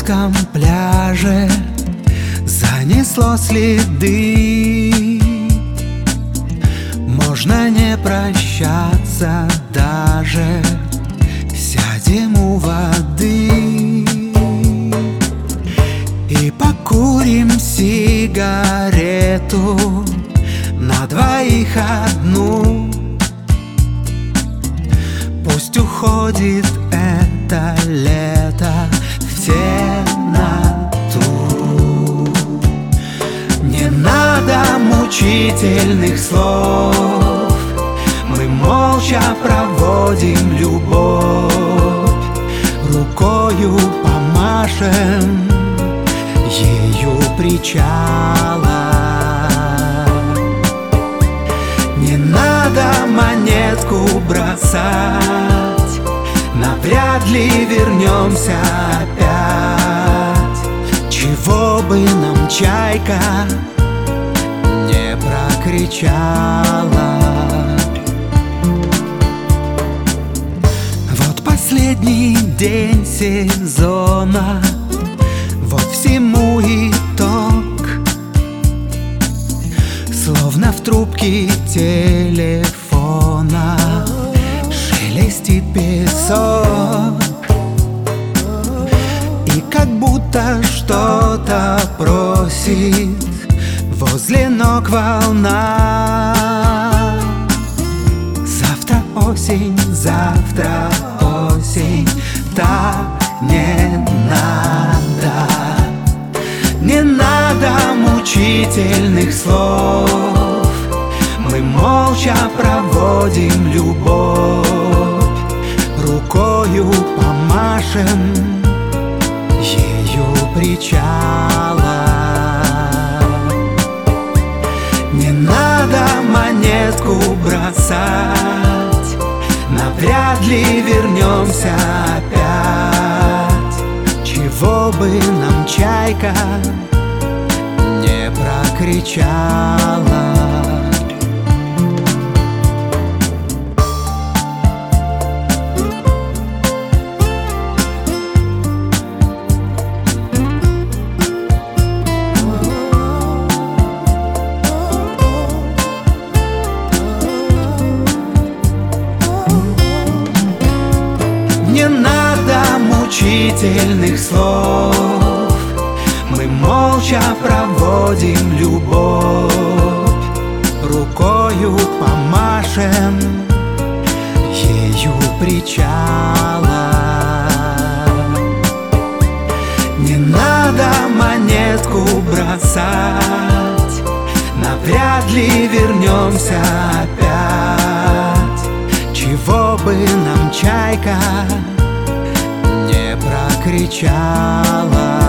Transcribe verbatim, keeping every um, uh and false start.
Казанском пляже занесло следы. Можно не прощаться даже, сядем у воды и покурим сигарету на двоих одну. Пусть уходит это лето в темноту. Не надо мучительных слов, мы молча проводим любовь, рукою помашем ею причала. Не надо монетку бросать, навряд ли вернемся опять. Чего бы нам чайка не прокричала. Вот последний день сезона, вот всему итог. Словно в трубке телефона шелестит песок, и как будто что-то просит возле ног волна. Завтра осень, завтра осень, так не надо. Не надо мучительных слов, мы молча проводим любовь, рукою помашем ею причала. Не надо монетку бросать, навряд ли вернемся опять. Чего бы нам чайка не прокричала. Не надо мучительных слов, мы молча проводим любовь, рукою помашем ею причала. Не надо монетку бросать, навряд ли вернемся опять. Чего бы нам чайка не прокричала.